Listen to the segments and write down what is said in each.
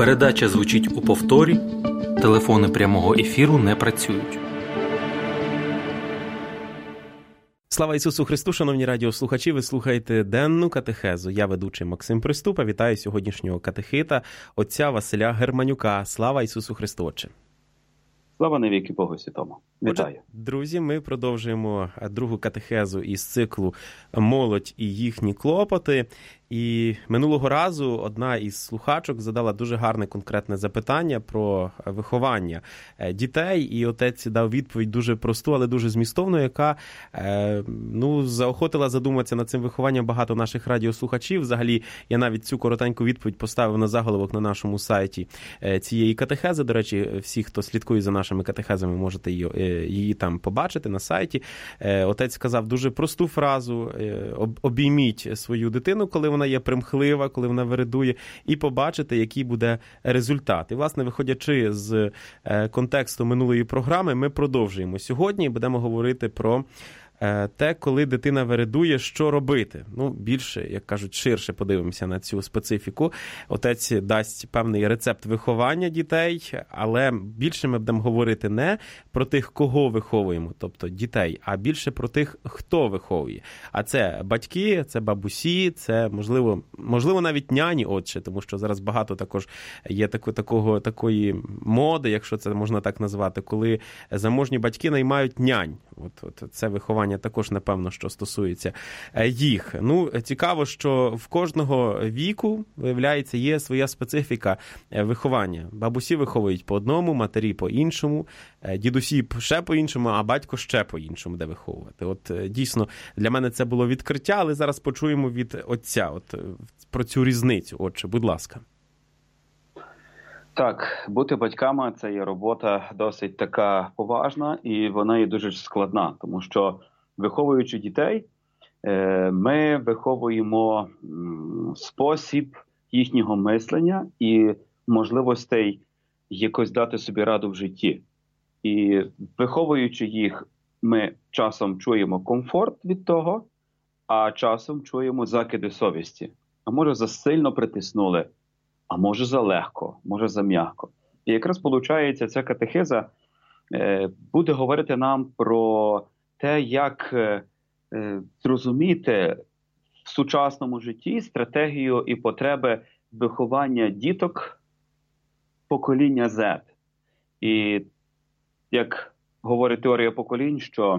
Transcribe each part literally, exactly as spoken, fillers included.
Передача звучить у повторі. Телефони прямого ефіру не працюють. Слава Ісусу Христу, шановні радіослухачі, ви слухаєте денну катехезу. Я ведучий Максим Приступа, вітаю сьогоднішнього катехита, отця Василя Германюка. Слава Ісусу Христу, Отче! Слава навіки Богу Святому. Вітаю. Отже, друзі, ми продовжуємо другу катехезу із циклу «Молодь і їхні клопоти». І минулого разу одна із слухачок задала дуже гарне конкретне запитання про виховання дітей, і отець дав відповідь дуже просту, але дуже змістовну, яка ну, заохотила задуматися над цим вихованням багато наших радіослухачів. Взагалі, я навіть цю коротеньку відповідь поставив на заголовок на нашому сайті цієї катехези. До речі, всі, хто слідкує за нашими катехезами, можете її, її там побачити на сайті. Отець сказав дуже просту фразу: обійміть свою дитину, коли вона є примхлива, коли вона вередує, і побачити, який буде результат. І, власне, виходячи з контексту минулої програми, ми продовжуємо сьогодні і будемо говорити про те, коли дитина вередує, що робити. Ну, більше, як кажуть, ширше подивимося на цю специфіку. Отець дасть певний рецепт виховання дітей, але більше ми будемо говорити не про тих, кого виховуємо, тобто дітей, а більше про тих, хто виховує. А це батьки, це бабусі, це, можливо, можливо навіть няні, отче, тому що зараз багато також є тако, такого, такої моди, якщо це можна так назвати, коли заможні батьки наймають нянь. От, от це виховання також, напевно, що стосується їх. Ну, цікаво, що в кожного віку, виявляється, є своя специфіка виховання. Бабусі виховують по одному, матері по іншому, дідусі ще по іншому, а батько ще по іншому, де виховувати. От дійсно, для мене це було відкриття, але зараз почуємо від отця от, про цю різницю. Отже, будь ласка. Так, бути батьками – це є робота досить така поважна, і вона є дуже складна, тому що, виховуючи дітей, ми виховуємо спосіб їхнього мислення і можливостей якось дати собі раду в житті. І виховуючи їх, ми часом чуємо комфорт від того, а часом чуємо закиди совісті. А може, засильно притиснули, а може залегко, може зам'яко. І якраз, виходить, ця катехеза е, буде говорити нам про те, як е, зрозуміти в сучасному житті стратегію і потреби виховання діток покоління зет. І як говорить теорія поколінь, що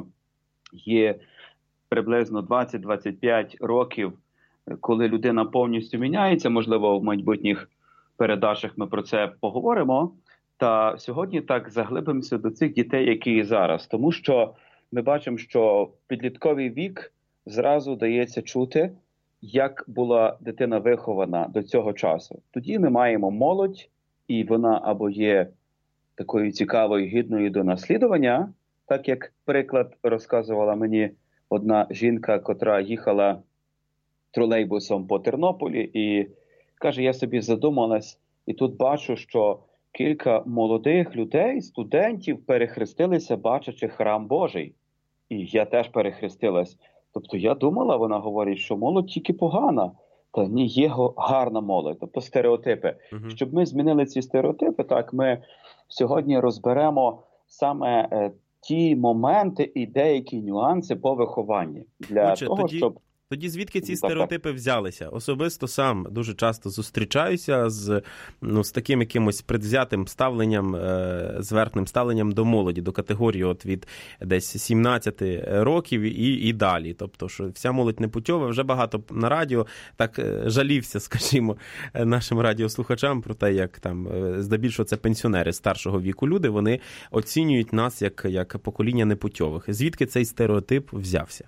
є приблизно двадцять-двадцять п'ять років, коли людина повністю міняється, можливо, в майбутніх передачах ми про це поговоримо, та сьогодні так заглибимося до цих дітей, які є зараз. Тому що ми бачимо, що в підлітковий вік зразу дається чути, як була дитина вихована до цього часу. Тоді ми маємо молодь, і вона або є такою цікавою, гідною до наслідування, так як приклад розказувала мені одна жінка, котра їхала тролейбусом по Тернополі, і каже, я собі задумалась, і тут бачу, що кілька молодих людей, студентів, перехрестилися, бачачи храм Божий. І я теж перехрестилась. Тобто я думала, вона говорить, що молодь тільки погана. Та ні, є гарна молодь, тобто стереотипи. Uh-huh. Щоб ми змінили ці стереотипи, так, ми сьогодні розберемо саме е, ті моменти і деякі нюанси по вихованні. Для Отже, того, тоді... щоб... Тоді звідки ці стереотипи взялися? Особисто сам дуже часто зустрічаюся з, ну, з таким якимось предвзятим ставленням, е, зверхним ставленням до молоді, до категорії от від десь сімнадцяти років і, і далі. Тобто, що вся молодь непутьова. Вже багато на радіо так жалівся, скажімо, нашим радіослухачам про те, як там, здебільшого це пенсіонери старшого віку люди, вони оцінюють нас як, як покоління непутьових. Звідки цей стереотип взявся?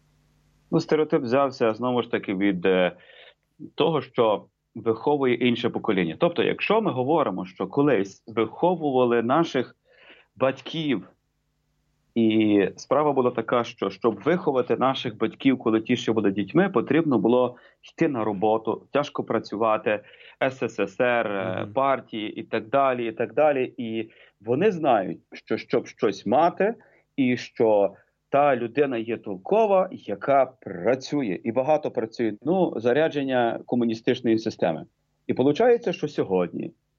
Ну, стереотип взявся, знову ж таки, від е, того, що виховує інше покоління. Тобто, якщо ми говоримо, що колись виховували наших батьків, і справа була така, що щоб виховати наших батьків, коли ті ще були дітьми, потрібно було йти на роботу, тяжко працювати, ес ес ес ер, mm-hmm. партії і так далі, і так далі. І вони знають, що щоб щось мати, і що та людина є толкова, яка працює, і багато працює. Ну, зарядження комуністичної системи. І виходить, що сьогодні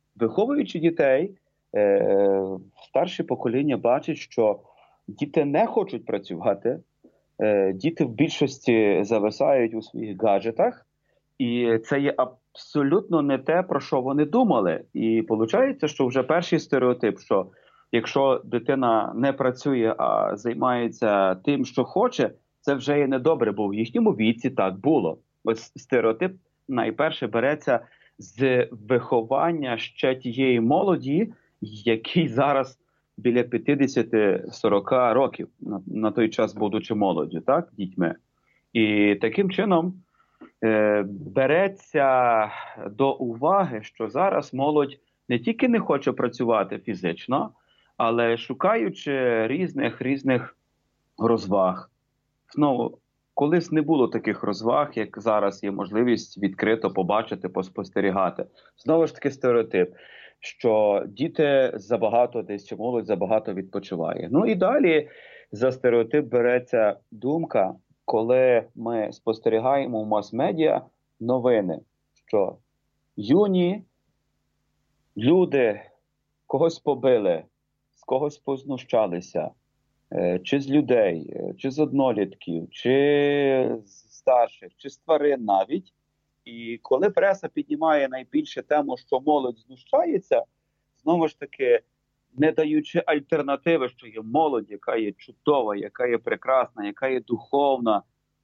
виховуючи дітей, е, старше покоління бачить, що діти не хочуть працювати, е, діти в більшості зависають у своїх гаджетах, і це є абсолютно не те, про що вони думали. І виходить, що вже перший стереотип, що якщо дитина не працює, а займається тим, що хоче, це вже є недобре, бо в їхньому віці так було. Ось стереотип найперше береться з виховання ще тієї молоді, який зараз біля п'ятдесят-сорок років, на, на той час будучи молоддю, так, дітьми. І таким чином е, береться до уваги, що зараз молодь не тільки не хоче працювати фізично, але шукаючи різних різних розваг. Знову, колись не було таких розваг, як зараз є можливість відкрито побачити, поспостерігати. Знову ж таки стереотип, що діти забагато десь, чи молодь забагато відпочиває. Ну і далі за стереотип береться думка, коли ми спостерігаємо в мас-медіа новини, що юні люди когось побили, з когось познущалися, чи з людей, чи з однолітків, чи з старших, чи з тварин навіть. І коли преса піднімає найбільше тему, що молодь знущається, знову ж таки, не даючи альтернативи, що є молодь, яка є чудова, яка є прекрасна, яка є духовна,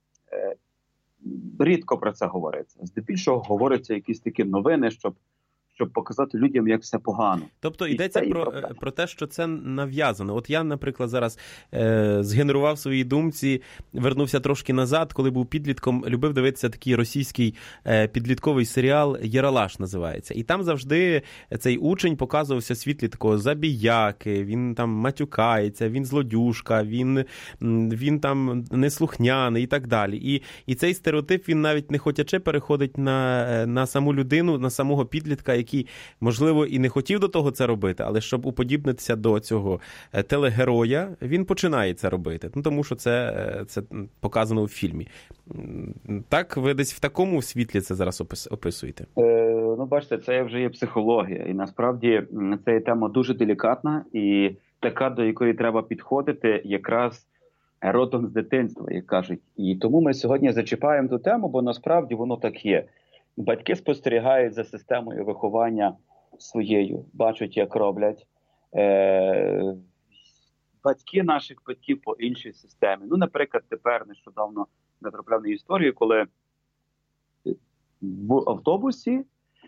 рідко про це говориться. Здебільшого говоряться якісь такі новини, щоб щоб показати людям, як все погано. Тобто йдеться про, про те, що це нав'язано. От я, наприклад, зараз е, згенерував в своїй думці, вернувся трошки назад, коли був підлітком, любив дивитися такий російський е, підлітковий серіал «Єралаш» називається. І там завжди цей учень показувався в світлі такого забіяки, він там матюкається, він злодюжка, він, він там неслухняний і так далі. І, і цей стереотип, він навіть не хотячи переходить на, на саму людину, на самого підлітка, який, можливо, і не хотів до того це робити, але щоб уподібнитися до цього телегероя, він починає це робити. Ну, тому що це, це показано в фільмі. Так, ви десь в такому світлі це зараз описуєте? Е, ну, бачите, це вже є психологія. І насправді це є тема дуже делікатна і така, до якої треба підходити якраз родом з дитинства, як кажуть. І тому ми сьогодні зачіпаємо ту тему, бо насправді воно так є. Батьки спостерігають за системою виховання своєю, бачать, як роблять. Е, батьки наших батьків по іншій системі. Ну, наприклад, тепер нещодавно натрапляв на історію, коли в автобусі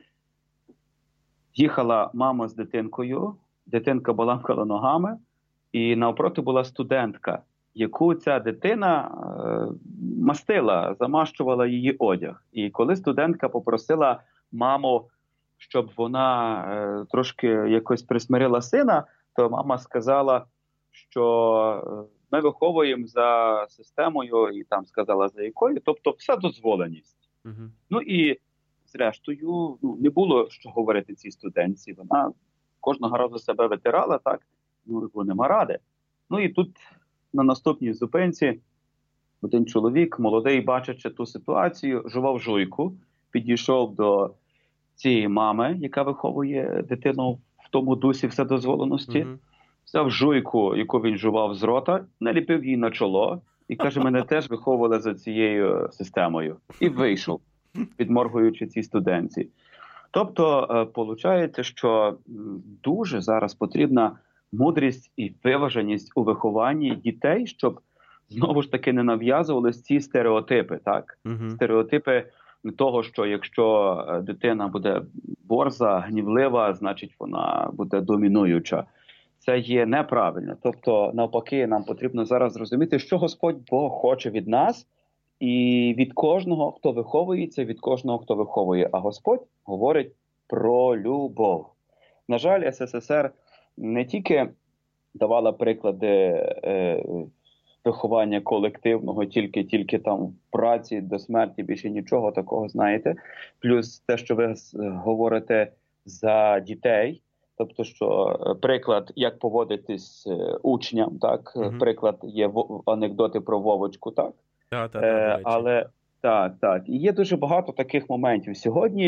їхала мама з дитинкою, дитинка баламкала ногами, і навпроти була студентка, яку ця дитина е, мастила, замащувала її одяг. І коли студентка попросила маму, щоб вона е, трошки якось присмирила сина, то мама сказала, що ми виховуємо за системою, і там сказала за якою, тобто вся дозволеність. Uh-huh. Ну і зрештою, ну, не було що говорити цій студентці. Вона кожного разу себе витирала, так, ну, бо нема ради. Ну і тут на наступній зупинці один чоловік, молодий, бачачи ту ситуацію, жував жуйку, підійшов до цієї мами, яка виховує дитину в тому дусі вседозволеності, mm-hmm. взяв жуйку, яку він жував з рота, наліпив її на чоло і каже, мене теж виховували за цією системою. І вийшов, підморгуючи цій студентці. Тобто, виходить, що дуже зараз потрібна мудрість і виваженість у вихованні дітей, щоб знову ж таки не нав'язувалися ці стереотипи, так? Uh-huh. Стереотипи того, що якщо дитина буде борза, гнівлива, значить вона буде домінуюча. Це є неправильно. Тобто, навпаки, нам потрібно зараз зрозуміти, що Господь Бог хоче від нас і від кожного, хто виховується, від кожного, хто виховує. А Господь говорить про любов. На жаль, ес ес ес ер не тільки давала приклади е, виховання колективного, тільки, тільки там в праці до смерті, більше нічого такого, знаєте. Плюс те, що ви говорите за дітей, тобто, що приклад, як поводитись учням, так, mm-hmm. приклад є анекдоти про Вовочку, так. Да, та, та, е, але так, так. І є дуже багато таких моментів. Сьогодні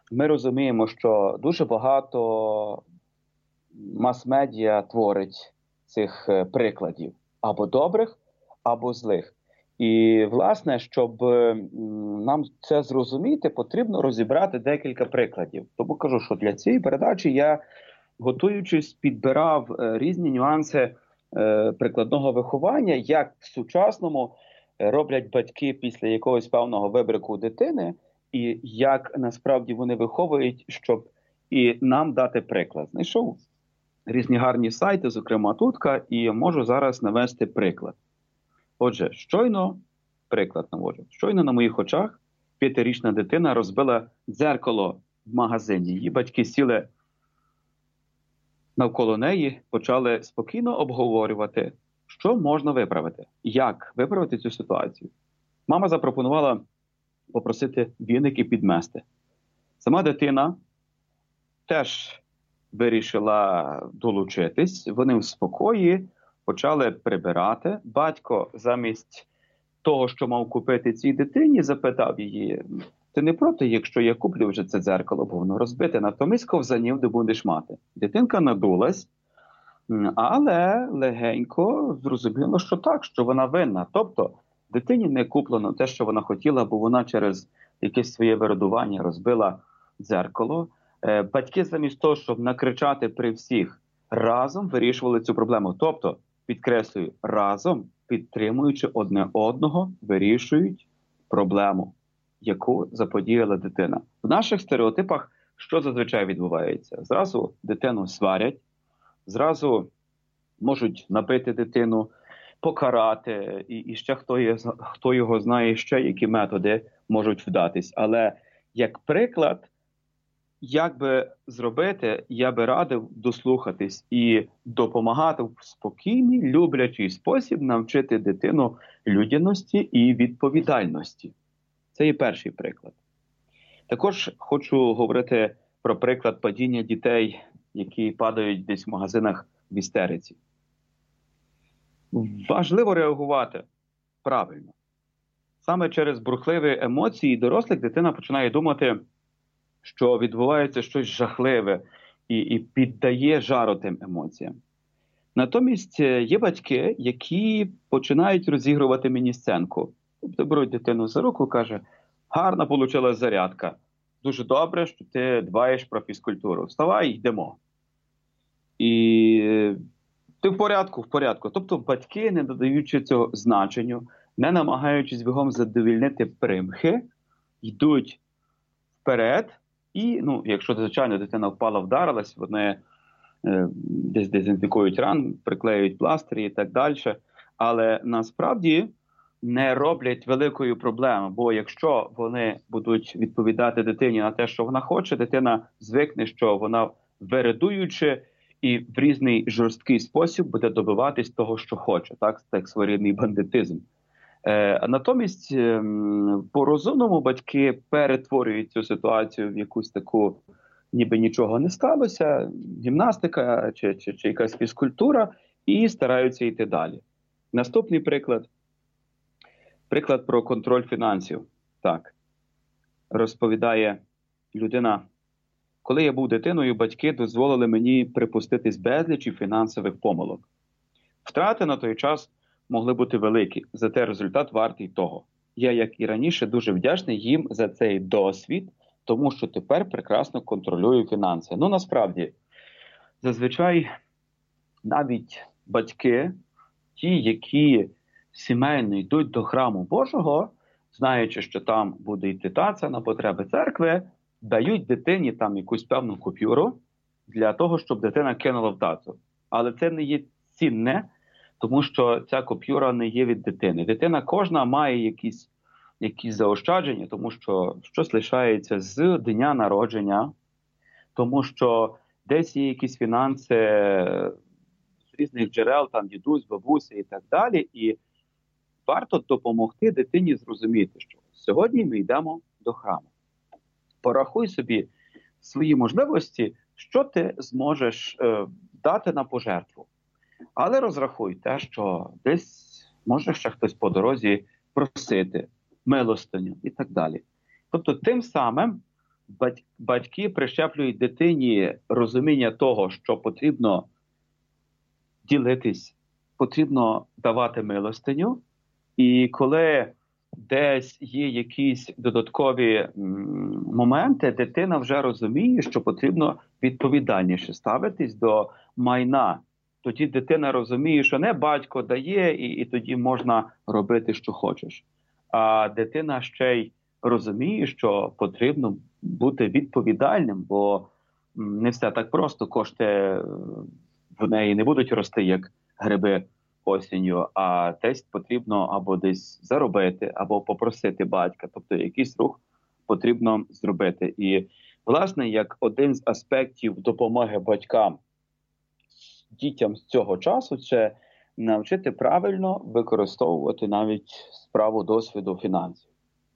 ми розуміємо, що дуже багато мас-медіа творить цих прикладів або добрих, або злих. І, власне, щоб нам це зрозуміти, потрібно розібрати декілька прикладів. Тому кажу, що для цієї передачі я, готуючись, підбирав різні нюанси е, прикладного виховання, як в сучасному роблять батьки після якогось певного вибрику дитини, і як насправді вони виховують, щоб і нам дати приклад. Знайшов різні гарні сайти, зокрема Тутка, і можу зараз навести приклад. Отже, щойно, приклад наводжу, щойно на моїх очах п'ятирічна дитина розбила дзеркало в магазині. Її батьки сіли навколо неї, почали спокійно обговорювати, що можна виправити, як виправити цю ситуацію. Мама запропонувала попросити віники підмести. Сама дитина теж вирішила долучитись, вони в спокої почали прибирати. Батько замість того, що мав купити цій дитині, запитав її: ти не проти, якщо я куплю вже це дзеркало, бо воно розбите, натомість ковзанів де будеш мати. Дитинка надулась, але легенько зрозуміло, що так, що вона винна. Тобто дитині не куплено те, що вона хотіла, бо вона через якесь своє вирадування розбила дзеркало. Батьки замість того, щоб накричати при всіх, разом вирішували цю проблему. Тобто, підкреслюю, разом, підтримуючи одне одного, вирішують проблему, яку заподіяла дитина. В наших стереотипах що зазвичай відбувається? Зразу дитину сварять, зразу можуть набити дитину, покарати, і, і ще хто, є, хто його знає, ще які методи можуть вдатись. Але як приклад, як би зробити, я би радив дослухатись і допомагати в спокійний, люблячий спосіб навчити дитину людяності і відповідальності. Це і перший приклад. Також хочу говорити про приклад падіння дітей, які падають десь в магазинах в істериці. Важливо реагувати правильно. Саме через бурхливі емоції дорослих дитина починає думати, що відбувається щось жахливе і, і піддає жару тим емоціям. Натомість є батьки, які починають розігрувати міні-сценку. Тобто беруть дитину за руку, каже: гарна вийшла зарядка, дуже добре, що ти дбаєш про фізкультуру. Вставай, йдемо. І ти в порядку, в порядку. Тобто батьки, не додаючи цього значенню, не намагаючись бігом задовільнити примхи, йдуть вперед. І, ну, якщо, звичайно, дитина впала, вдарилась, вони е, десь дезінфікують ран, приклеюють пластирі і так далі. Але насправді не роблять великої проблеми, бо якщо вони будуть відповідати дитині на те, що вона хоче, дитина звикне, що вона, вередуючи і в різний жорсткий спосіб, буде добиватись того, що хоче. Так, так своєрідний бандитизм. Е, натомість, е, по-розумному батьки перетворюють цю ситуацію в якусь таку, ніби нічого не сталося, гімнастика чи, чи, чи якась фізкультура, і стараються йти далі. Наступний приклад. Приклад про контроль фінансів. Так, розповідає людина: коли я був дитиною, батьки дозволили мені припуститись безлічі фінансових помилок. Втрати на той час могли бути великі, зате результат вартий того. Я, як і раніше, дуже вдячний їм за цей досвід, тому що тепер прекрасно контролюю фінанси. Ну, насправді, зазвичай навіть батьки, ті, які сімейно йдуть до храму Божого, знаючи, що там буде йти таця на потреби церкви, дають дитині там якусь певну купюру для того, щоб дитина кинула в тацу. Але це не є цінне, тому що ця купюра не є від дитини. Дитина кожна має якісь, якісь заощадження, тому що щось лишається з дня народження, тому що десь є якісь фінанси з різних джерел, там дідусь, бабуся і так далі. І варто допомогти дитині зрозуміти, що сьогодні ми йдемо до храму. Порахуй собі свої можливості, що ти зможеш е, дати на пожертву. Але розрахуй те, що десь може ще хтось по дорозі просити, милостиню і так далі. Тобто тим самим батьки прищеплюють дитині розуміння того, що потрібно ділитись, потрібно давати милостиню. І коли десь є якісь додаткові м, моменти, дитина вже розуміє, що потрібно відповідальніше ставитись до майна. Тоді дитина розуміє, що не батько дає, і, і тоді можна робити, що хочеш. А дитина ще й розуміє, що потрібно бути відповідальним, бо не все так просто, кошти в неї не будуть рости, як гриби осінню, а десь потрібно або десь заробити, або попросити батька. Тобто якийсь рух потрібно зробити. І, власне, як один з аспектів допомоги батькам дітям з цього часу, це навчити правильно використовувати навіть справу досвіду фінансів.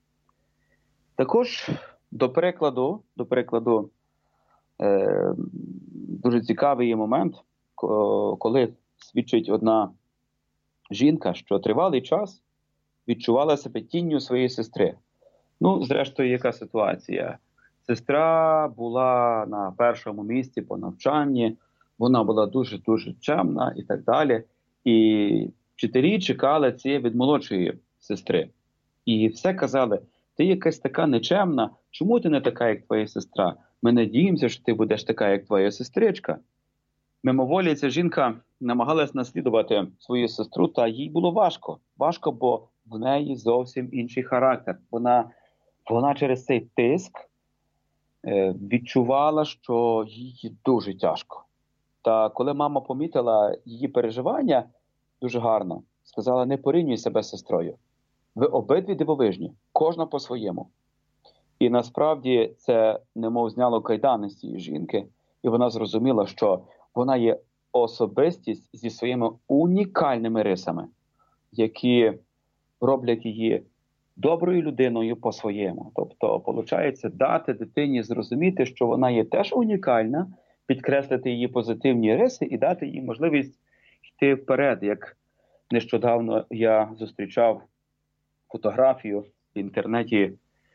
Також, до прикладу, до прикладу, е, дуже цікавий є момент, коли свідчить одна жінка, що тривалий час відчувала себе тінню своєї сестри. Ну, зрештою, яка ситуація? Сестра була на першому місці по навчанні, вона була дуже-дуже чемна і так далі. І вчителі чекали це від молодшої сестри. І все казали, ти якась така нечемна, чому ти не така, як твоя сестра? Ми надіємося, що ти будеш така, як твоя сестричка. Мимоволі ця жінка намагалась наслідувати свою сестру, та їй було важко. Важко, бо в неї зовсім інший характер. Вона, вона через цей тиск е, відчувала, що їй дуже тяжко. Та коли мама помітила її переживання, дуже гарно, сказала, не порівнюй себе з сестрою. Ви обидві дивовижні, кожна по-своєму. І насправді це немов зняло кайдани з цієї жінки, і вона зрозуміла, що вона є особистість зі своїми унікальними рисами, які роблять її доброю людиною по-своєму. Тобто, виходить, дати дитині зрозуміти, що вона є теж унікальна, підкреслити її позитивні риси і дати їй можливість йти вперед. Як нещодавно я зустрічав фотографію в інтернеті,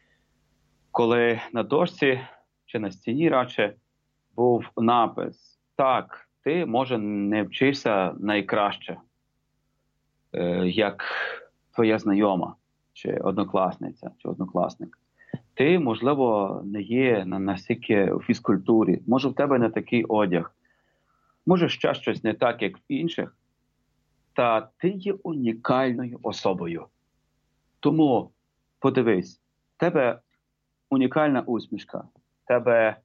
коли на дошці, чи на стіні радше, був напис: так, ти, може, не вчишся найкраще, е, як твоя знайома, чи однокласниця, чи однокласник. Ти, можливо, не є на настільки у фізкультурі, може, в тебе не такий одяг, може, ще щось не так, як в інших, та ти є унікальною особою. Тому подивись, в тебе унікальна усмішка, в тебе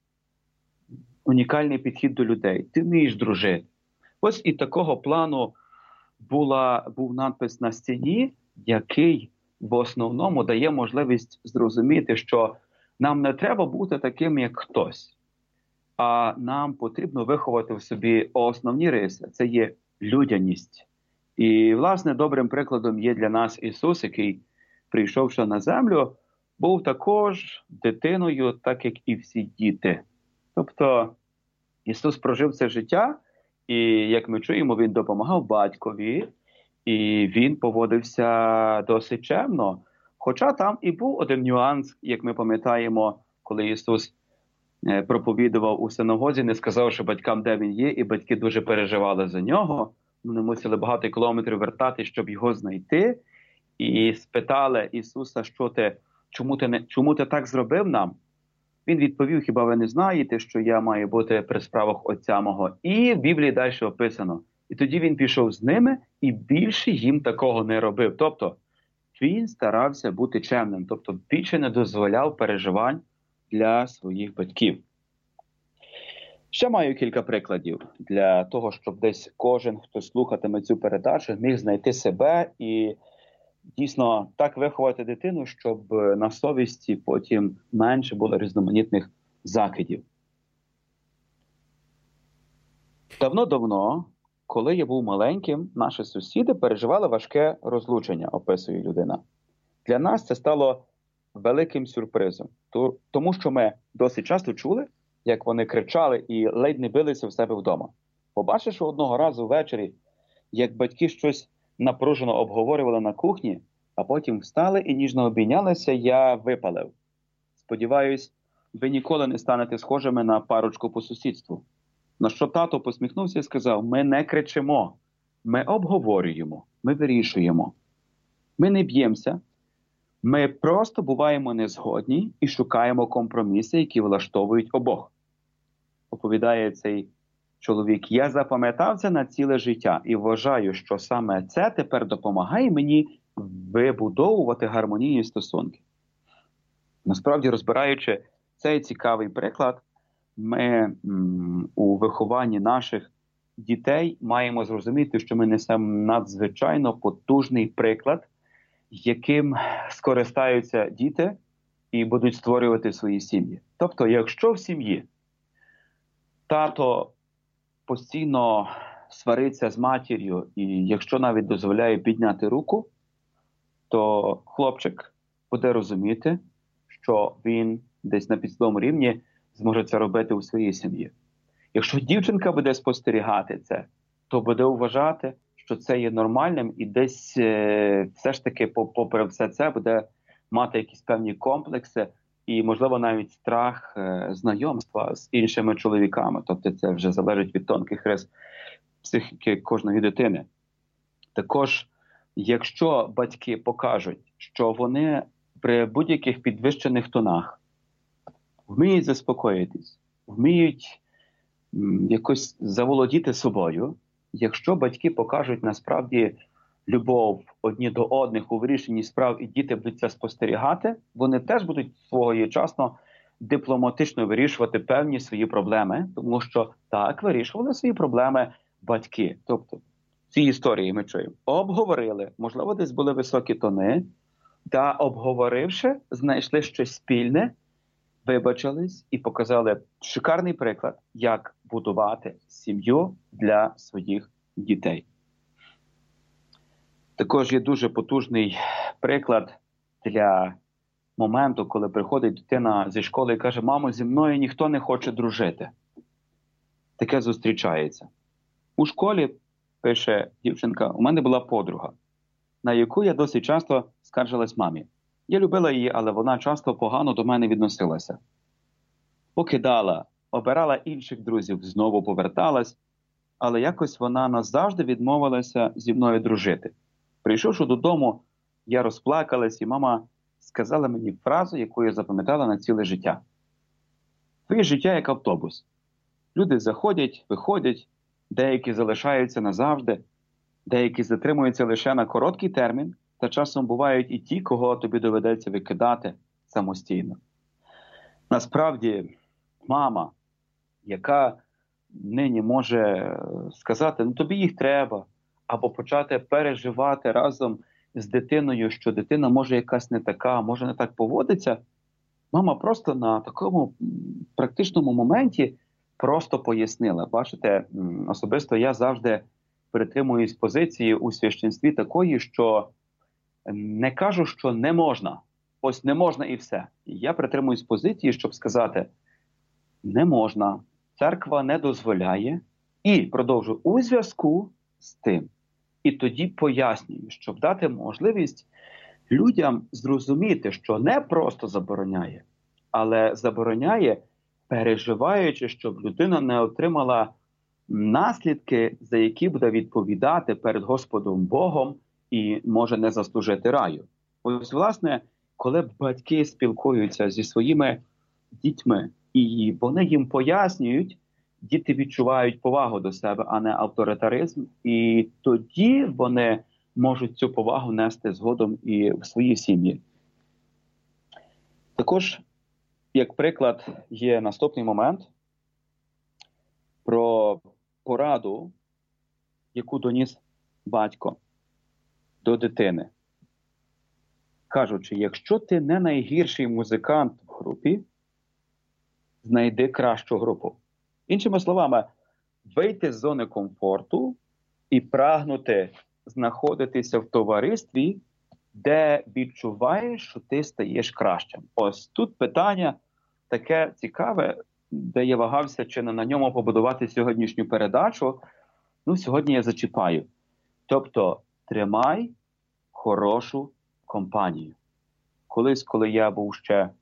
унікальний підхід до людей, ти вмієш дружити. Ось і такого плану була, був надпис на стіні, який в основному дає можливість зрозуміти, що нам не треба бути таким, як хтось, а нам потрібно виховати в собі основні риси. Це є людяність. І, власне, добрим прикладом є для нас Ісус, який, прийшовши на землю, був також дитиною, так як і всі діти. Тобто Ісус прожив це життя, і, як ми чуємо, Він допомагав батькові, і Він поводився досить чемно. Хоча там і був один нюанс, як ми пам'ятаємо, коли Ісус проповідував у синагозі, не сказавши батькам, де Він є, і батьки дуже переживали за Нього. Вони мусили багато кілометрів вертати, щоб Його знайти. І спитали Ісуса, що ти, чому ти, не, чому ти так зробив нам? Він відповів: хіба ви не знаєте, що я маю бути при справах Отця мого? І в Біблії далі описано. І тоді він пішов з ними і більше їм такого не робив. Тобто він старався бути чемним, тобто більше не дозволяв переживань для своїх батьків. Ще маю кілька прикладів для того, щоб десь кожен, хто слухатиме цю передачу, міг знайти себе і дійсно так виховати дитину, щоб на совісті потім менше було різноманітних закидів. Давно-давно, коли я був маленьким, наші сусіди переживали важке розлучення, описує людина. Для нас це стало великим сюрпризом, тому що ми досить часто чули, як вони кричали і ледь не билися в себе вдома. Побачивши одного разу ввечері, як батьки щось напружено обговорювали на кухні, а потім встали і ніжно обійнялися, я випалив. Сподіваюсь, ви ніколи не станете схожими на парочку по сусідству. На що тато посміхнувся і сказав: ми не кричимо, ми обговорюємо, ми вирішуємо. Ми не б'ємося, ми просто буваємо незгодні і шукаємо компроміси, які влаштовують обох. Оповідає цей чоловік: я запам'ятав це на ціле життя і вважаю, що саме це тепер допомагає мені вибудовувати гармонійні стосунки. Насправді, розбираючи цей цікавий приклад, ми м, у вихованні наших дітей маємо зрозуміти, що ми несемо надзвичайно потужний приклад, яким скористаються діти і будуть створювати свої сім'ї. Тобто, якщо в сім'ї тато постійно свариться з матір'ю, і якщо навіть дозволяє підняти руку, то хлопчик буде розуміти, що він десь на підсвідомому рівні зможе це робити у своїй сім'ї. Якщо дівчинка буде спостерігати це, то буде вважати, що це є нормальним, і десь е, все ж таки попри все це буде мати якісь певні комплекси і, можливо, навіть страх е, знайомства з іншими чоловіками. Тобто це вже залежить від тонких рис психіки кожної дитини. Також, якщо батьки покажуть, що вони при будь-яких підвищених тонах вміють заспокоїтись, вміють м, якось заволодіти собою, якщо батьки покажуть насправді любов одні до одних у вирішенні справ, і діти будуть це спостерігати, вони теж будуть своєчасно дипломатично вирішувати певні свої проблеми, тому що так вирішували свої проблеми батьки. Тобто, ці історії ми чуємо. Обговорили, можливо, десь були високі тони, та обговоривши, знайшли щось спільне, вибачились і показали шикарний приклад, як будувати сім'ю для своїх дітей. Також є дуже потужний приклад для моменту, коли приходить дитина зі школи і каже: мамо, зі мною ніхто не хоче дружити. Таке зустрічається. У школі, пише дівчинка, у мене була подруга, на яку я досить часто скаржилась мамі. Я любила її, але вона часто погано до мене відносилася. Покидала, обирала інших друзів, знову поверталась, але якось вона назавжди відмовилася зі мною дружити. Прийшовши додому, я розплакалась, і мама сказала мені фразу, яку я запам'ятала на ціле життя. Твоє життя як автобус. Люди заходять, виходять, деякі залишаються назавжди, деякі затримуються лише на короткий термін, та часом бувають і ті, кого тобі доведеться викидати самостійно. Насправді, мама, яка нині може сказати: ну тобі їх треба, або почати переживати разом з дитиною, що дитина може якась не така, може не так поводиться, мама просто на такому практичному моменті просто пояснила. Бачите, особисто я завжди притримуюсь позиції у священстві такої, що не кажу, що не можна. Ось не можна і все. Я притримуюсь позиції, щоб сказати: не можна, церква не дозволяє, і продовжу у зв'язку з тим. І тоді пояснюю, щоб дати можливість людям зрозуміти, що не просто забороняє, але забороняє, переживаючи, щоб людина не отримала наслідки, за які буде відповідати перед Господом Богом і може не заслужити раю. Ось, власне, коли батьки спілкуються зі своїми дітьми, і вони їм пояснюють, діти відчувають повагу до себе, а не авторитаризм, і тоді вони можуть цю повагу нести згодом і в свої сім'ї. Також, як приклад, є наступний момент про пораду, яку доніс батько до дитини. Кажучи: якщо ти не найгірший музикант в групі, знайди кращу групу. Іншими словами, вийти з зони комфорту і прагнути знаходитися в товаристві, де відчуваєш, що ти стаєш кращим. Ось тут питання таке цікаве, де я вагався, чи не на ньому побудувати сьогоднішню передачу. Ну, сьогодні я зачіпаю. Тобто, тримай хорошу компанію. Колись, коли я був ще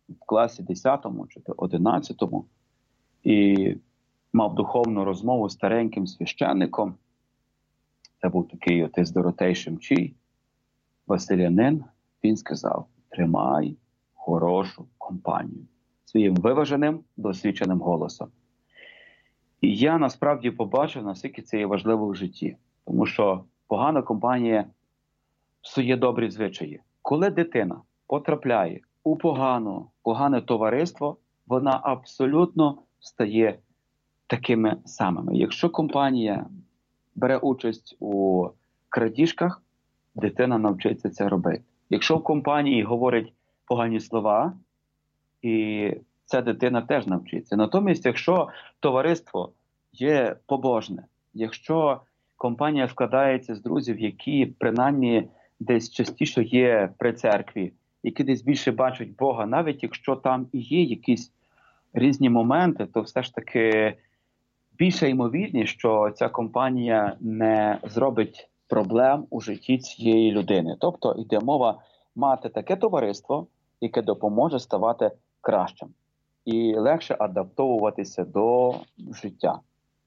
в класі десятому чи одинадцятому і мав духовну розмову з стареньким священником. Це був такий отець Доротей Шемчій, василянин. Він сказав: тримай хорошу компанію своїм виваженим, досвідченим голосом. І я насправді побачив, наскільки це є важливо в житті. Тому що погана компанія псує добрі звичаї. Коли дитина потрапляє у погану, погане товариство, вона абсолютно стає такими самими. Якщо компанія бере участь у крадіжках, дитина навчиться це робити. Якщо в компанії говорить погані слова, і ця дитина теж навчиться. Натомість, якщо товариство є побожне, якщо компанія складається з друзів, які принаймні десь частіше є при церкві, які десь більше бачать Бога, навіть якщо там і є якісь різні моменти, то все ж таки більше ймовірність, що ця компанія не зробить проблем у житті цієї людини. Тобто йде мова мати таке товариство, яке допоможе ставати кращим і легше адаптовуватися до життя.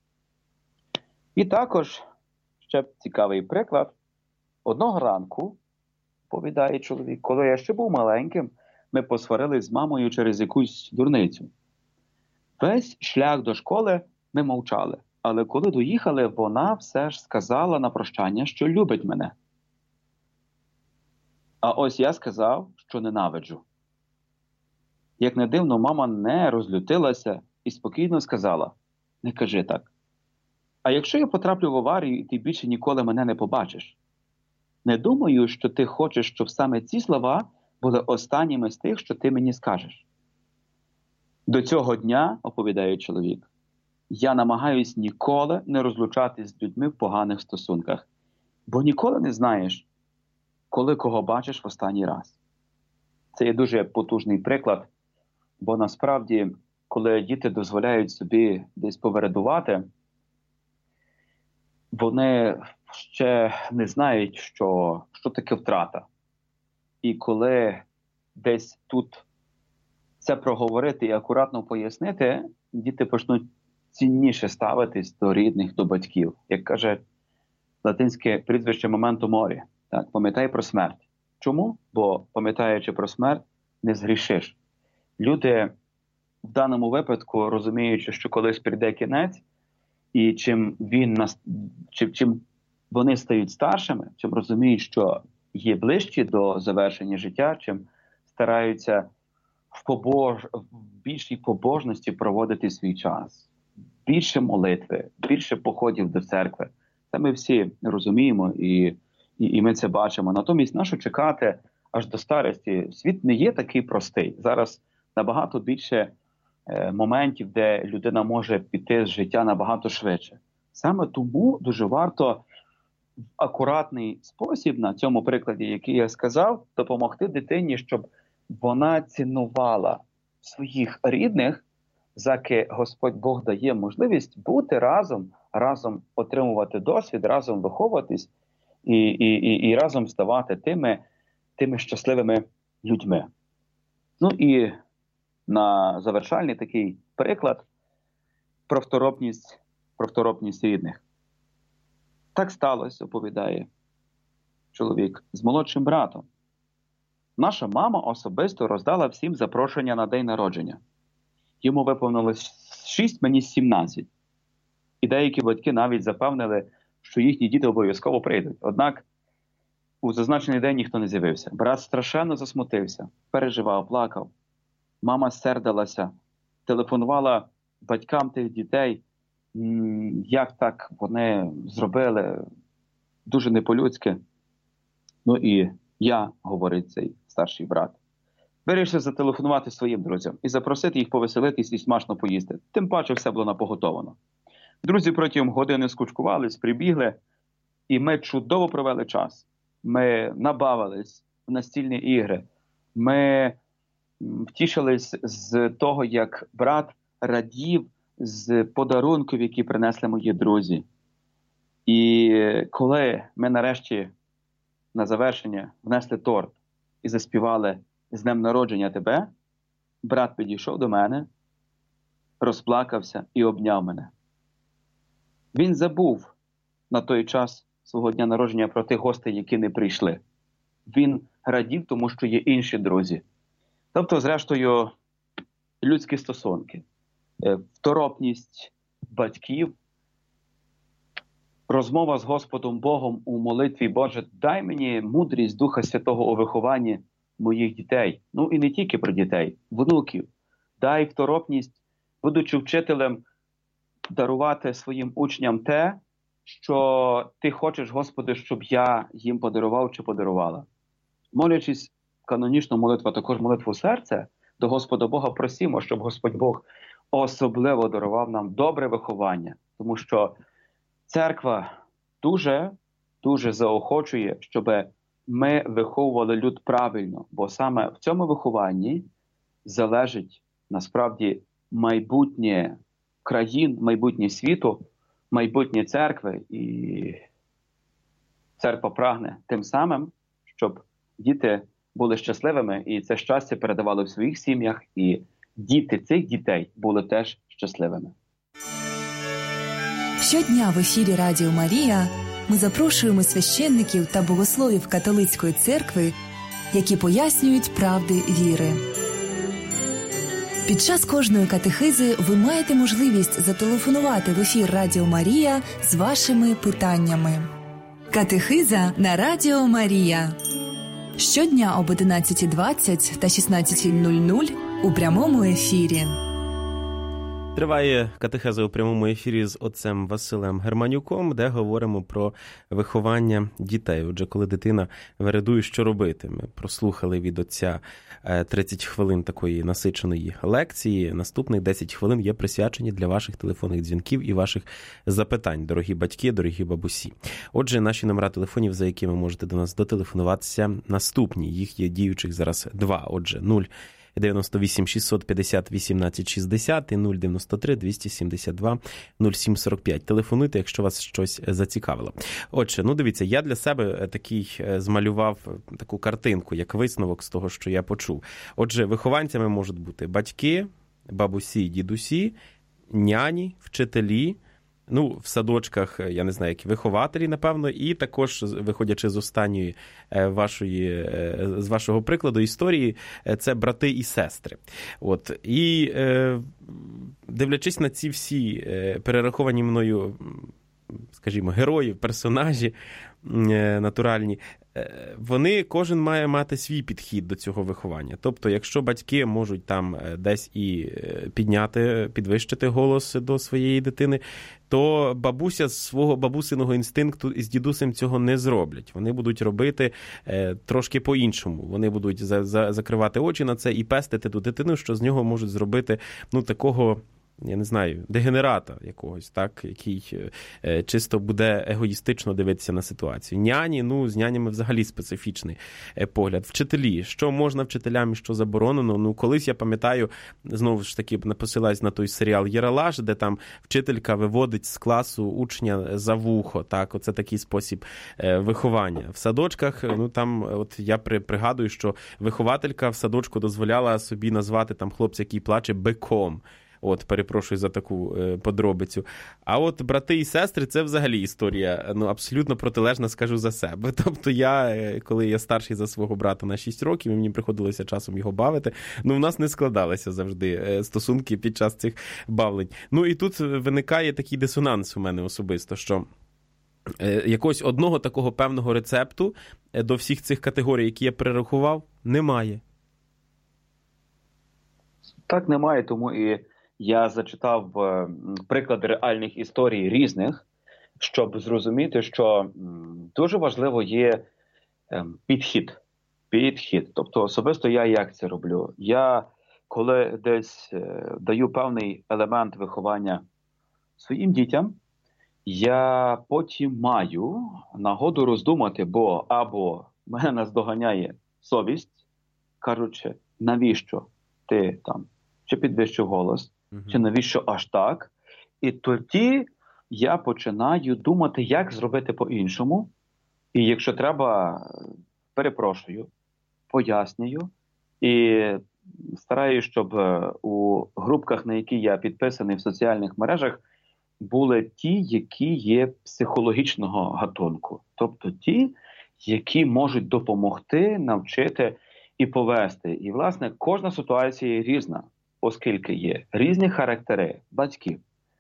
І також, ще цікавий приклад, одного ранку, повідає чоловік, коли я ще був маленьким, ми посварились з мамою через якусь дурницю. Весь шлях до школи ми мовчали, але коли доїхали, вона все ж сказала на прощання, що любить мене. А ось я сказав, що ненавиджу. Як не дивно, мама не розлютилася і спокійно сказала: не кажи так. А якщо я потраплю в аварію, і ти більше ніколи мене не побачиш? Не думаю, що ти хочеш, щоб саме ці слова були останніми з тих, що ти мені скажеш. До цього дня, оповідає чоловік, я намагаюсь ніколи не розлучатись з людьми в поганих стосунках, бо ніколи не знаєш, коли кого бачиш в останній раз. Це є дуже потужний приклад, бо насправді, коли діти дозволяють собі десь повередувати, вони ще не знають, що, що таке втрата. І коли десь тут це проговорити і акуратно пояснити, діти почнуть цінніше ставитись до рідних, до батьків. Як каже латинське прізвище «Моменто морі». Так, пам'ятай про смерть. Чому? Бо, пам'ятаючи про смерть, не згрішиш. Люди в даному випадку, розуміючи, що колись прийде кінець, і чим, він нас, чим, чим вони стають старшими, чим розуміють, що є ближчі до завершення життя, чим стараються в, побож... в більшій побожності проводити свій час. Більше молитви, більше походів до церкви. Це ми всі розуміємо і, і, і ми це бачимо. Натомість, нащо чекати аж до старості? Світ не є такий простий. Зараз набагато більше е, моментів, де людина може піти з життя набагато швидше. Саме тому дуже варто в акуратний спосіб, на цьому прикладі, який я сказав, допомогти дитині, щоб вона цінувала своїх рідних, заки Господь Бог дає можливість бути разом, разом отримувати досвід, разом виховуватись і, і, і, і разом ставати тими, тими щасливими людьми. Ну і на завершальний такий приклад про второпність, про второпність рідних. Так сталося, оповідає чоловік, з молодшим братом. Наша мама особисто роздала всім запрошення на день народження. Йому виповнилось шість, мені сімнадцять. І деякі батьки навіть запевнили, що їхні діти обов'язково прийдуть. Однак у зазначений день ніхто не з'явився. Брат страшенно засмутився, переживав, плакав. Мама сердилася, телефонувала батькам тих дітей. Як так вони зробили? Дуже не по-людськи. Ну і я, говорить цей старший брат, вирішив зателефонувати своїм друзям і запросити їх повеселитись і смачно поїсти. Тим паче все було напоготовано. Друзі протягом години скучкувались, прибігли, і ми чудово провели час. Ми набавились в настільні ігри. Ми втішились з того, як брат радів з подарунків, які принесли мої друзі. І коли ми нарешті на завершення внесли торт і заспівали «З днем народження тебе», брат підійшов до мене, розплакався і обняв мене. Він забув на той час свого дня народження про тих гостей, які не прийшли. Він радів, тому що є інші друзі. Тобто, зрештою, людські стосунки, второпність батьків, розмова з Господом Богом у молитві: Боже, дай мені мудрість Духа Святого у вихованні моїх дітей. Ну і не тільки про дітей, внуків. Дай второпність, будучи вчителем, дарувати своїм учням те, що Ти хочеш, Господи, щоб я їм подарував чи подарувала. Молячись канонічну молитву, а також молитву серця, до Господа Бога просимо, щоб Господь Бог особливо дарував нам добре виховання. Тому що церква дуже, дуже заохочує, щоб ми виховували люд правильно. Бо саме в цьому вихованні залежить насправді майбутнє країн, майбутнє світу, майбутнє церкви. І церква прагне тим самим, щоб діти були щасливими, і це щастя передавали в своїх сім'ях, і діти цих дітей були теж щасливими. Щодня в ефірі Радіо Марія ми запрошуємо священників та богословів католицької церкви, які пояснюють правди віри. Під час кожної катехизи ви маєте можливість зателефонувати в ефір Радіо Марія з вашими питаннями. Катехиза на Радіо Марія. Щодня об одинадцятій двадцять та шістнадцятій нуль нуль у прямому ефірі. Триває катехеза у прямому ефірі з отцем Василем Германюком, де говоримо про виховання дітей. Отже, коли дитина вередує, що робити? Ми прослухали від отця тридцять хвилин такої насиченої лекції. Наступних десять хвилин є присвячені для ваших телефонних дзвінків і ваших запитань, дорогі батьки, дорогі бабусі. Отже, наші номера телефонів, за якими можете до нас дотелефонуватися, наступні. Їх є діючих зараз два. Отже, нуль дев'яносто вісім шістсот п'ятдесят вісімнадцять шістдесят і нуль дев'яносто три двісті сімдесят два нуль сім сорок п'ять. Телефонуйте, якщо вас щось зацікавило. Отже, ну дивіться, я для себе такий змалював таку картинку, як висновок з того, що я почув. Отже, вихованцями можуть бути батьки, бабусі, дідусі, няні, вчителі, ну, в садочках, я не знаю, які вихователі, напевно, і також, виходячи з останньої вашої, з вашого прикладу історії, це брати і сестри. От. І дивлячись на ці всі перераховані мною, скажімо, герої, персонажі натуральні, вони, кожен має мати свій підхід до цього виховання. Тобто, якщо батьки можуть там десь і підняти, підвищити голос до своєї дитини, то бабуся з свого бабусиного інстинкту із дідусем цього не зроблять. Вони будуть робити е, трошки по-іншому. Вони будуть за, за, закривати очі на це і пестити ту дитину, що з нього можуть зробити, ну, такого, я не знаю, дегенерата якогось, так, який е, чисто буде егоїстично дивитися на ситуацію. Няні, ну, з нянями взагалі специфічний е, погляд. Вчителі, що можна вчителям і що заборонено. Ну, колись, я пам'ятаю, знову ж таки, посилаюсь на той серіал «Єралаш», де там вчителька виводить з класу учня за вухо, так, оце такий спосіб е, виховання. В садочках, ну, там, от я при, пригадую, що вихователька в садочку дозволяла собі назвати там хлопця, який плаче, биком. От, перепрошую за таку е, подробицю. А от брати і сестри – це взагалі історія, ну, абсолютно протилежна, скажу за себе. Тобто я, е, коли я старший за свого брата на шість років, і мені приходилося часом його бавити, ну, в нас не складалися завжди е, стосунки під час цих бавлень. Ну, і тут виникає такий дисонанс у мене особисто, що е, якогось одного такого певного рецепту е, до всіх цих категорій, які я перерахував, немає. Так, немає, тому і я зачитав е, приклади реальних історій різних, щоб зрозуміти, що м, дуже важливо є е, підхід. Підхід. Тобто особисто я як це роблю? Я, коли десь е, даю певний елемент виховання своїм дітям, я потім маю нагоду роздумати, бо або мене наздоганяє совість, кажучи, навіщо ти там, чи підвищив голос, чи навіщо аж так? І тоді я починаю думати, як зробити по-іншому. І якщо треба, перепрошую, пояснюю. І стараюсь, щоб у групках, на які я підписаний в соціальних мережах, були ті, які є психологічного гатунку. Тобто ті, які можуть допомогти, навчити і повести. І, власне, кожна ситуація різна, оскільки є різні характери батьків,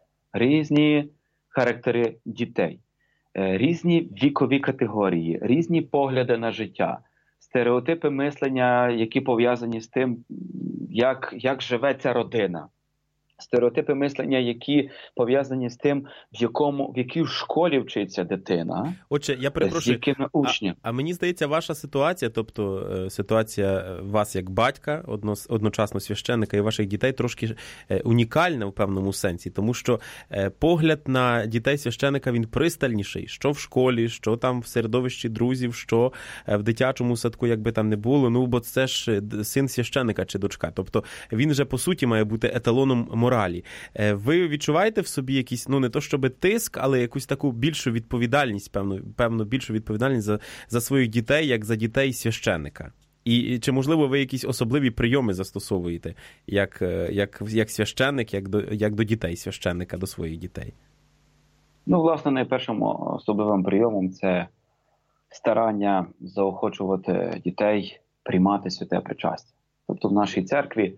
різні характери дітей, різні вікові категорії, різні погляди на життя, стереотипи мислення, які пов'язані з тим, як, як живе ця родина. Стереотипи мислення, які пов'язані з тим, в якому в якій школі вчиться дитина. Отже, я перепрошую, з якими учнями. А, а мені здається, ваша ситуація, тобто ситуація вас як батька, одно, одночасно священника і ваших дітей, трошки унікальна в певному сенсі, тому що погляд на дітей священика, він пристальніший, що в школі, що там в середовищі друзів, що в дитячому садку, якби там не було, ну, бо це ж син священика чи дочка, тобто він вже, по суті, має бути еталоном моралі. Ви відчуваєте в собі якийсь, ну не то щоби тиск, але якусь таку більшу відповідальність, певну, певну більшу відповідальність за, за своїх дітей, як за дітей священника? І чи, можливо, ви якісь особливі прийоми застосовуєте, як, як, як священник, як до, як до дітей священника, до своїх дітей? Ну, власне, найпершим особливим прийомом це старання заохочувати дітей приймати святе причастя. Тобто в нашій церкві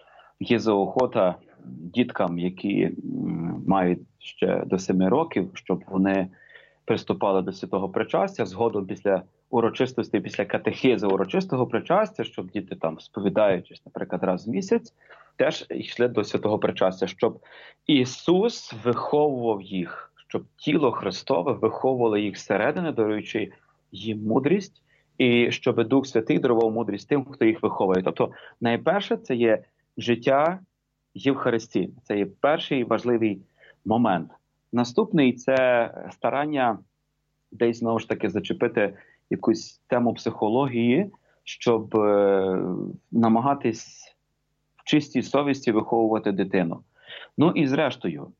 є заохота діткам, які мають ще до семи років, щоб вони приступали до святого причастя, згодом після урочистості, після катехези урочистого причастя, щоб діти там, сповідаючись, наприклад, раз в місяць, теж йшли до святого причастя, щоб Ісус виховував їх, щоб тіло Христове виховувало їх зсередини, даруючи їм мудрість, і щоб Дух Святий дарував мудрість тим, хто їх виховує. Тобто, найперше, це є життя Євхаристії. Це є перший важливий момент. Наступний – це старання десь, знову ж таки, зачепити якусь тему психології, щоб е, намагатись в чистій совісті виховувати дитину. Ну і зрештою,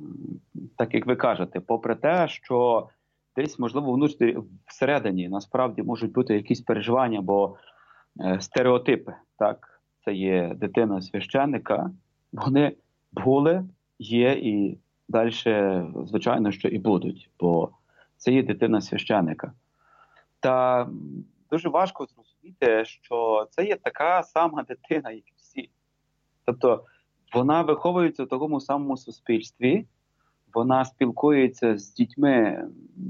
так як ви кажете, попри те, що десь, можливо, внутрі, всередині насправді можуть бути якісь переживання, бо е, стереотипи, так, це є дитина священника, вони були, є і далі, звичайно, що і будуть, бо це є дитина священика. Та дуже важко зрозуміти, що це є така сама дитина, як і всі. Тобто вона виховується в такому самому суспільстві, вона спілкується з дітьми,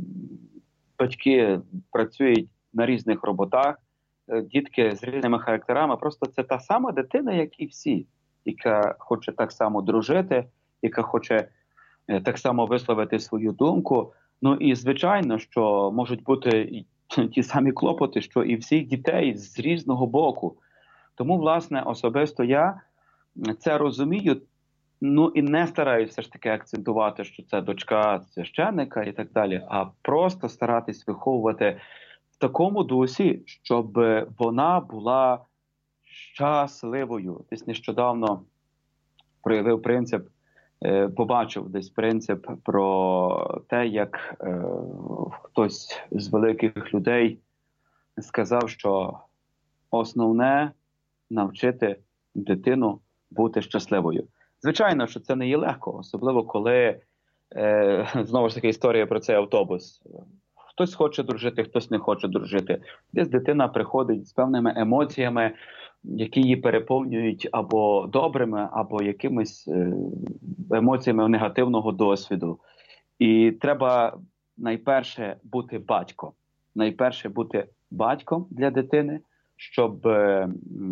батьки працюють на різних роботах, дітки з різними характерами. Просто це та сама дитина, як і всі, яка хоче так само дружити, яка хоче так само висловити свою думку. Ну і звичайно, що можуть бути ті самі клопоти, що і всіх дітей з різного боку. Тому, власне, особисто я це розумію, ну і не стараюся все ж таки акцентувати, що це дочка священника і так далі, а просто старатись виховувати в такому дусі, щоб вона була щасливою. Десь нещодавно проявив принцип, побачив десь принцип про те, як е, хтось з великих людей сказав, що основне – навчити дитину бути щасливою. Звичайно, що це не є легко, особливо коли, е, знову ж таки, історія про цей автобус. Хтось хоче дружити, хтось не хоче дружити. Десь дитина приходить з певними емоціями, які її переповнюють або добрими, або якимись емоціями негативного досвіду. І треба найперше бути батьком. Найперше бути батьком для дитини, щоб е,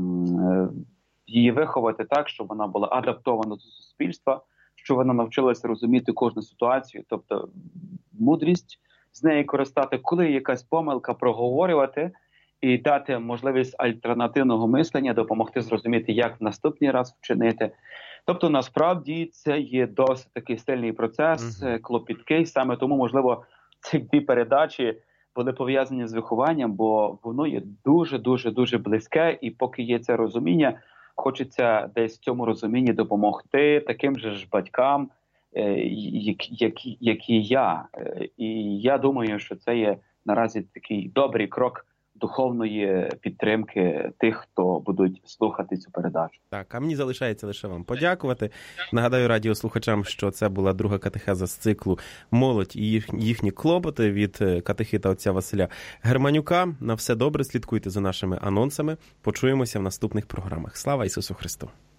її виховати так, щоб вона була адаптована до суспільства, щоб вона навчилася розуміти кожну ситуацію, тобто мудрість з неї користати, коли якась помилка, проговорювати, і дати можливість альтернативного мислення, допомогти зрозуміти, як в наступний раз вчинити. Тобто, насправді, це є досить такий сильний процес, uh-huh. клопіткий. Саме тому, можливо, ці дві передачі були пов'язані з вихованням, бо воно є дуже-дуже-дуже близьке, і поки є це розуміння, хочеться десь в цьому розумінні допомогти таким же ж батькам, як, як, як і я. І я думаю, що це є наразі такий добрий крок духовної підтримки тих, хто будуть слухати цю передачу. Так, а мені залишається лише вам подякувати. Нагадаю радіослухачам, що це була друга катехеза з циклу «Молодь і їх, їхні клопоти» від катехита отця Василя Германюка. На все добре, слідкуйте за нашими анонсами. Почуємося в наступних програмах. Слава Ісусу Христу!